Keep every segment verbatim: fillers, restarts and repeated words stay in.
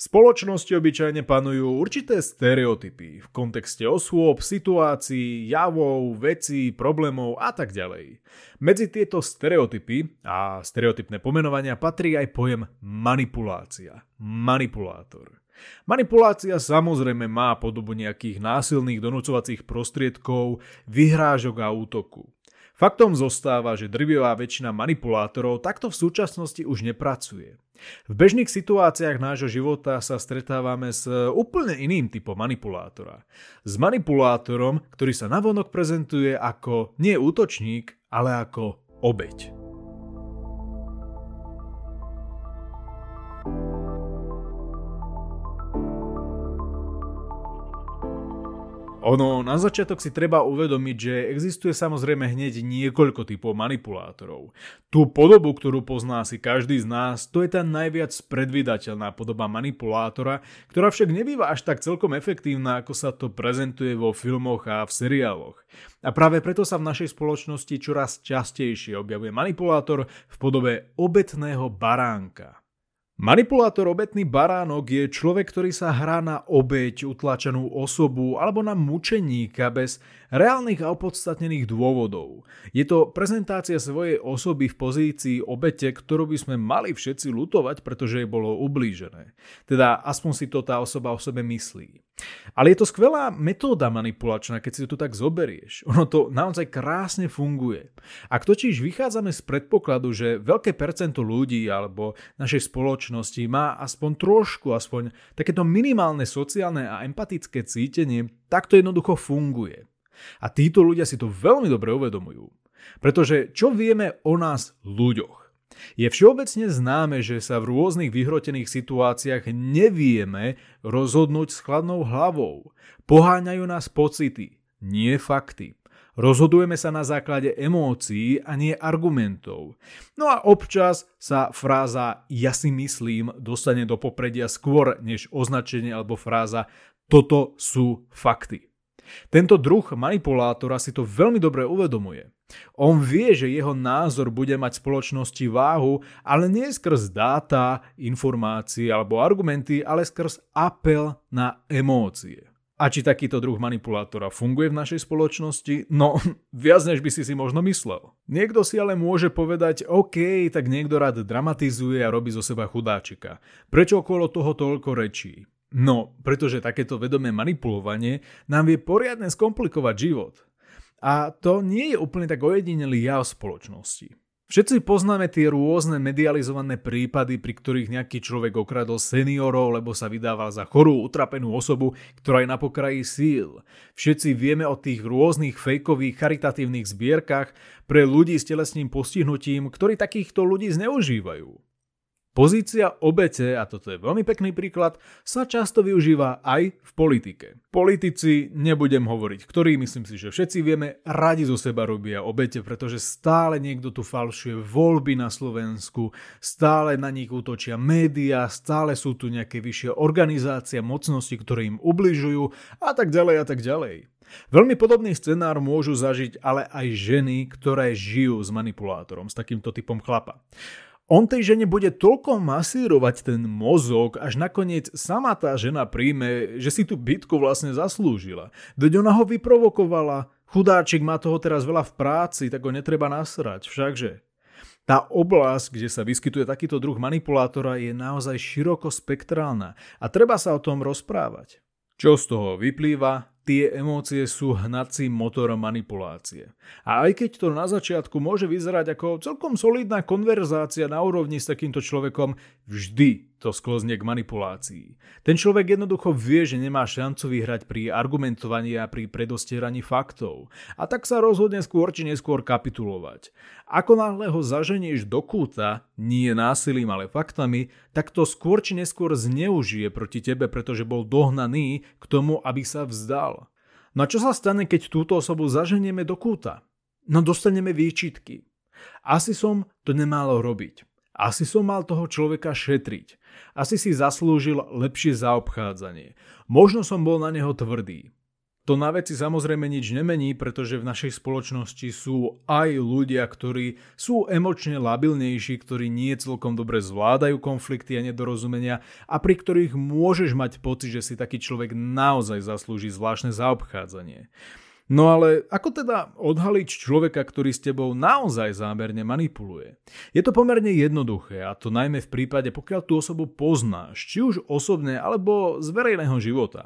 V spoločnosti obyčajne panujú určité stereotypy v kontexte osôb, situácií, javov, vecí, problémov a tak ďalej. Medzi tieto stereotypy a stereotypné pomenovania patrí aj pojem manipulácia, manipulátor. Manipulácia samozrejme má podobu nejakých násilných donúcovacích prostriedkov, vyhrážok a útoku. Faktom zostáva, že drvivá väčšina manipulátorov takto v súčasnosti už nepracuje. V bežných situáciách nášho života sa stretávame s úplne iným typom manipulátora. S manipulátorom, ktorý sa navonok prezentuje ako nie útočník, ale ako obeť. Ono, na začiatok si treba uvedomiť, že existuje samozrejme hneď niekoľko typov manipulátorov. Tú podobu, ktorú pozná si každý z nás, to je tá najviac predvídateľná podoba manipulátora, ktorá však nebýva až tak celkom efektívna, ako sa to prezentuje vo filmoch a v seriáloch. A práve preto sa v našej spoločnosti čoraz častejšie objavuje manipulátor v podobe obetného baránka. Manipulátor obetný baránok je človek, ktorý sa hrá na obeť, utlačenú osobu alebo na mučeníka bez reálnych a opodstatnených dôvodov. Je to prezentácia svojej osoby v pozícii obete, ktorú by sme mali všetci ľutovať, pretože jej bolo ublížené. Teda aspoň si to tá osoba o sebe myslí. Ale je to skvelá metóda manipulačná, keď si to tak zoberieš. Ono to naozaj krásne funguje. Ak totiž vychádzame z predpokladu, že veľké percento ľudí alebo našej spoločnosti má aspoň trošku, aspoň takéto minimálne sociálne a empatické cítenie, tak to jednoducho funguje. A títo ľudia si to veľmi dobre uvedomujú. Pretože čo vieme o nás ľuďoch? Je všeobecne známe, že sa v rôznych vyhrotených situáciách nevieme rozhodnúť s chladnou hlavou. Poháňajú nás pocity, nie fakty. Rozhodujeme sa na základe emócií a nie argumentov. No a občas sa fráza ja si myslím dostane do popredia skôr než označenie alebo fráza toto sú fakty. Tento druh manipulátora si to veľmi dobre uvedomuje. On vie, že jeho názor bude mať v spoločnosti váhu, ale nie skrz dáta, informácie alebo argumenty, ale skrz apel na emócie. A či takýto druh manipulátora funguje v našej spoločnosti? No, viac než by si si možno myslel. Niekto si ale môže povedať, OK, tak niekto rád dramatizuje a robí zo seba chudáčika. Prečo okolo toho toľko rečí? No, pretože takéto vedomé manipulovanie nám vie poriadne skomplikovať život. A to nie je úplne tak ojedinelý jav spoločnosti. Všetci poznáme tie rôzne medializované prípady, pri ktorých nejaký človek okradol seniorov, lebo sa vydával za chorú, utrapenú osobu, ktorá je na pokraji síl. Všetci vieme o tých rôznych fejkových charitatívnych zbierkach pre ľudí s telesným postihnutím, ktorí takýchto ľudí zneužívajú. Pozícia obete, a toto je veľmi pekný príklad, sa často využíva aj v politike. Politici, nebudem hovoriť, ktorí, myslím si, že všetci vieme, radi zo seba robia obete, pretože stále niekto tu falšuje voľby na Slovensku, stále na nich útočia médiá, stále sú tu nejaké vyššie organizácie, mocnosti, ktoré im ubližujú a tak ďalej a tak ďalej. Veľmi podobný scenár môžu zažiť ale aj ženy, ktoré žijú s manipulátorom, s takýmto typom chlapa. On tej žene bude toľko masírovať ten mozog, až nakoniec sama tá žena príjme, že si tú bitku vlastne zaslúžila. Veď ona ho vyprovokovala, chudáčik má toho teraz veľa v práci, tak ho netreba nasrať, všakže. Tá oblasť, kde sa vyskytuje takýto druh manipulátora, je naozaj široko spektrálna a treba sa o tom rozprávať. Čo z toho vyplýva? Tie emócie sú hnacím motorom manipulácie. A aj keď to na začiatku môže vyzerať ako celkom solidná konverzácia na úrovni s takýmto človekom, vždy to sklzne k manipulácii. Ten človek jednoducho vie, že nemá šancu vyhrať pri argumentovaní a pri predostieraní faktov. A tak sa rozhodne skôr či neskôr kapitulovať. Ako náhle ho zaženieš do kúta, nie násilím, ale faktami, tak to skôr či neskôr zneužije proti tebe, pretože bol dohnaný k tomu, aby sa vzdal. No a čo sa stane, keď túto osobu zaženieme do kúta? No dostaneme výčitky. Asi som to nemal robiť. Asi som mal toho človeka šetriť. Asi si zaslúžil lepšie zaobchádzanie. Možno som bol na neho tvrdý. To na veci samozrejme nič nemení, pretože v našej spoločnosti sú aj ľudia, ktorí sú emočne labilnejší, ktorí nie celkom dobre zvládajú konflikty a nedorozumenia a pri ktorých môžeš mať pocit, že si taký človek naozaj zaslúži zvláštne zaobchádzanie. No ale ako teda odhaliť človeka, ktorý s tebou naozaj zámerne manipuluje? Je to pomerne jednoduché, a to najmä v prípade, pokiaľ tú osobu poznáš, či už osobne alebo z verejného života.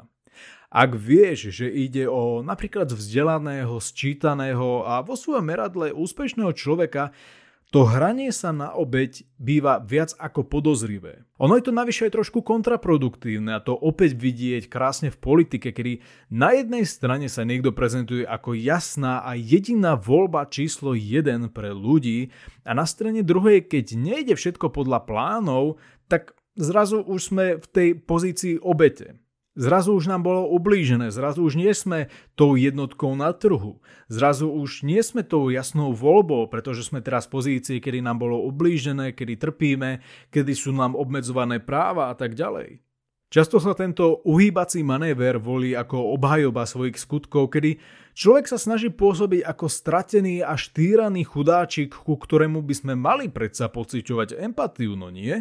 Ak vieš, že ide o napríklad vzdelaného, sčítaného a vo svojom meradle úspešného človeka, to hranie sa na obeť býva viac ako podozrivé. Ono je to navyše aj trošku kontraproduktívne a to opäť vidieť krásne v politike, kedy na jednej strane sa niekto prezentuje ako jasná a jediná voľba číslo jeden pre ľudí a na strane druhej, keď nejde všetko podľa plánov, tak zrazu už sme v tej pozícii obete. Zrazu už nám bolo ublížené, zrazu už nie sme tou jednotkou na trhu, zrazu už nie sme tou jasnou voľbou, pretože sme teraz v pozícii, kedy nám bolo ublížené, kedy trpíme, kedy sú nám obmedzované práva a tak ďalej. Často sa tento uhýbací manéver volí ako obhajoba svojich skutkov, kedy človek sa snaží pôsobiť ako stratený až týraný chudáčik, ku ktorému by sme mali predsa pociťovať empatiu, no nie?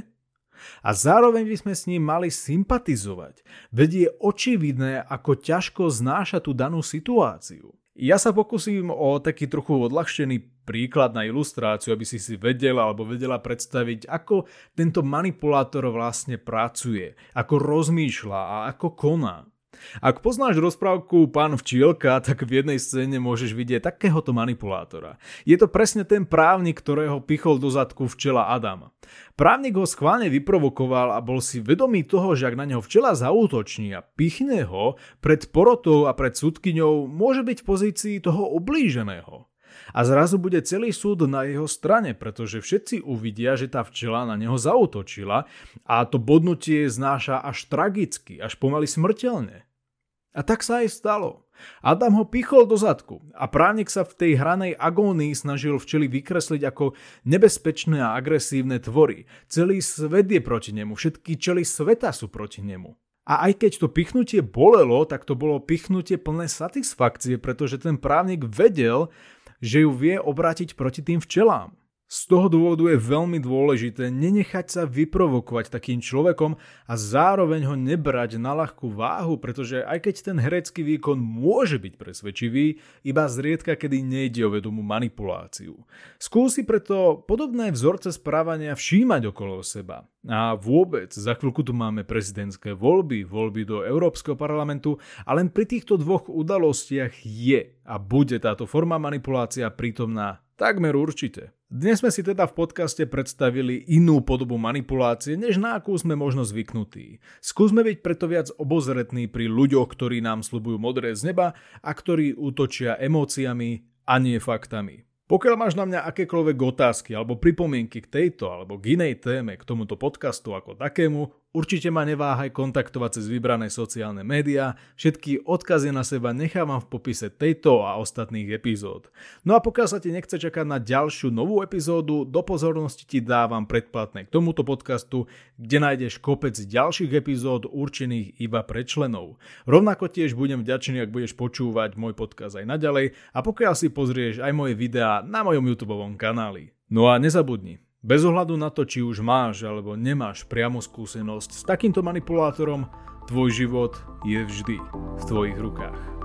A zároveň by sme s ním mali sympatizovať, veď je očividné, ako ťažko znáša tú danú situáciu. Ja sa pokúsim o taký trochu odľahčený príklad na ilustráciu, aby si si vedela alebo vedela predstaviť, ako tento manipulátor vlastne pracuje, ako rozmýšľa a ako koná. Ak poznáš rozprávku Pán Včielka, tak v jednej scéne môžeš vidieť takéhoto manipulátora. Je to presne ten právnik, ktorého pichol do zadku včela Adam. Právnik ho schválne vyprovokoval a bol si vedomý toho, že ak na neho včela zaútoční a pichne ho, pred porotou a pred sudkyňou môže byť v pozícii toho ublíženého. A zrazu bude celý súd na jeho strane, pretože všetci uvidia, že tá včela na neho zaútočila a to bodnutie znáša až tragicky, až pomaly smrteľne. A tak sa aj stalo. Adam ho pichol do zadku a právnik sa v tej hranej agónii snažil včely vykresliť ako nebezpečné a agresívne tvory. Celý svet je proti nemu, všetky čely sveta sú proti nemu. A aj keď to pichnutie bolelo, tak to bolo pichnutie plné satisfakcie, pretože ten právnik vedel, že ju vie obrátiť proti tým včelám. Z toho dôvodu je veľmi dôležité nenechať sa vyprovokovať takým človekom a zároveň ho nebrať na ľahkú váhu, pretože aj keď ten herecký výkon môže byť presvedčivý, iba zriedka kedy nejde o vedomú manipuláciu. Skúsi preto podobné vzorce správania všímať okolo seba. A vôbec, za chvíľku tu máme prezidentské voľby, voľby do Európskeho parlamentu a len pri týchto dvoch udalostiach je a bude táto forma manipulácia prítomná takmer určite. Dnes sme si teda v podcaste predstavili inú podobu manipulácie, než na akú sme možno zvyknutí. Skúsme byť preto viac obozretní pri ľuďoch, ktorí nám sľubujú modré z neba a ktorí útočia emóciami a nie faktami. Pokiaľ máš na mňa akékoľvek otázky alebo pripomienky k tejto alebo k inej téme, k tomuto podcastu ako takému, určite ma neváhaj kontaktovať cez vybrané sociálne médiá, všetky odkazy na seba nechávam v popise tejto a ostatných epizód. No a pokiaľ sa ti nechce čakať na ďalšiu novú epizódu, do pozornosti ti dávam predplatné k tomuto podcastu, kde nájdeš kopec ďalších epizód určených iba pre členov. Rovnako tiež budem vďačný, ak budeš počúvať môj podcast aj naďalej a pokiaľ si pozrieš aj moje videá na mojom YouTubeovom kanáli. No a nezabudni, bez ohľadu na to, či už máš alebo nemáš priamu skúsenosť s takýmto manipulátorom, tvoj život je vždy v tvojich rukách.